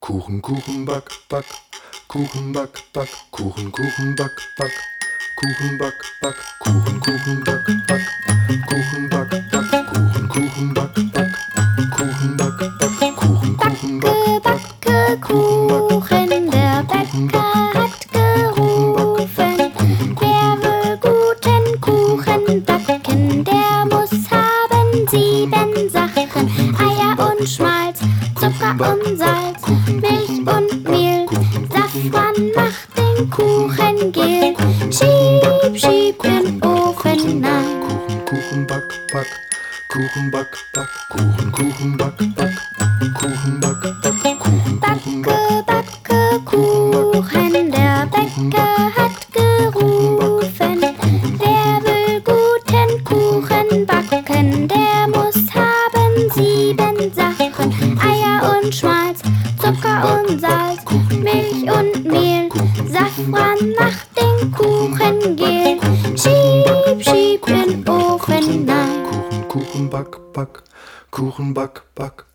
Kuchen, Kuchen, back, back. Kuchen, back, back. Kuchen, Kuchen, back, back. Kuchen, back, back. Kuchen, Kuchen, back, back. Kuchen, back, back. Kuchen, Kuchen, back, back. Kuchen, back, back. Kuchen, Kuchen, back, back. Backe, Kuchen, der Bäcker hat gerufen. Wer will guten Kuchen backen, der muss haben 7 Sachen. Eier und Schmalz, Zucker und Salz, Milch und Mehl, Safran macht den Kuchen gel. Schieb, schieb in Ofen rein. Kuchen, Kuchen, back, back. Kuchen, back, back. Kuchen, Kuchen, back, back. Kuchen, back, back. Kuchen, Kuchen, back. Backe, Kuchen, der Bäcker hat gerufen. Wer will guten Kuchen backen, der muss haben 7 Sachen. Eier und Schmalz, Zucker und Salz, Milch und Mehl, Safran macht den Kuchen gel. Schieb, schieb in Ofen rein. Kuchen, Kuchen, back, back. Kuchen, back, back.